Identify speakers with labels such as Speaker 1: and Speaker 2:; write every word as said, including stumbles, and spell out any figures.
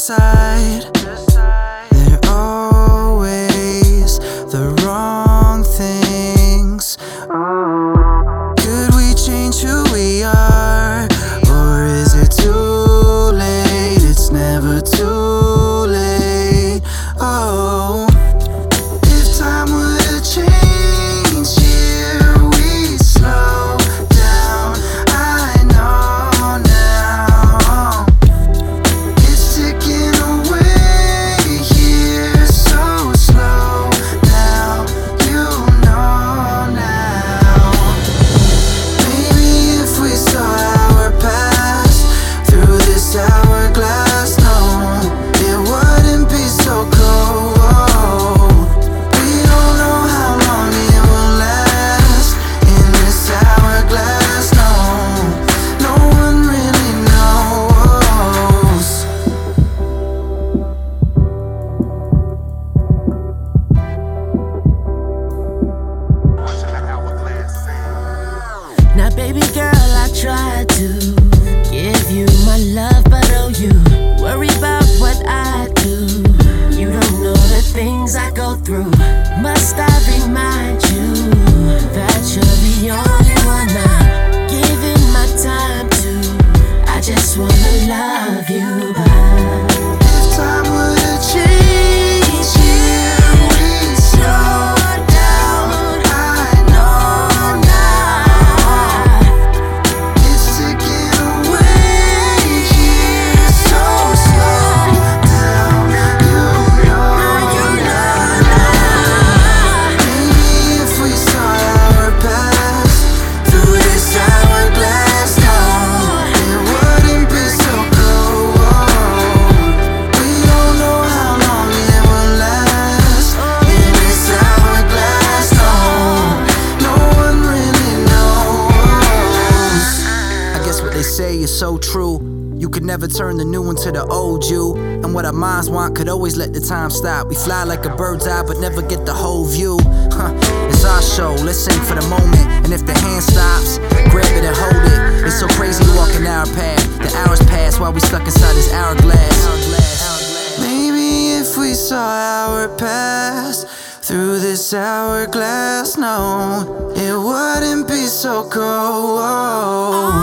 Speaker 1: decide they're always the wrong things. Could we change who we are, or is it too late? It's never too late. Oh, if time were to change here, we'd slow down. I know now it's ticking away here, so slow now. You know now. Maybe if we saw our past through this hourglass, no, it wouldn't be so cold. We don't know how long it will last in this hourglass, no, no one really knows.
Speaker 2: Now baby girl, I tried to give you my love, but oh, you worry about what I do. You don't know the things I go through. Must I remind you that you're the only one I'm giving my time to? I just wanna love you back.
Speaker 1: If time were to change here, we'd slow down. I know now it's ticking away here, so slow down. You know now. Maybe if we saw our past through this hourglass, no, it wouldn't be so cold. We don't know how long it will last in this hourglass, no, no one really knows. I guess what they say is so true. You could never turn the new into the old you. And what our minds want could always let the time stop. We fly like a bird's eye but never get the whole view. Huh, it's our show, let's sing for the moment. And if the hand stops, grab it and hold it. It's so crazy walking our path. The hours pass while we stuck inside this hourglass. Maybe if we saw our past through this hourglass, no, it wouldn't be so cold.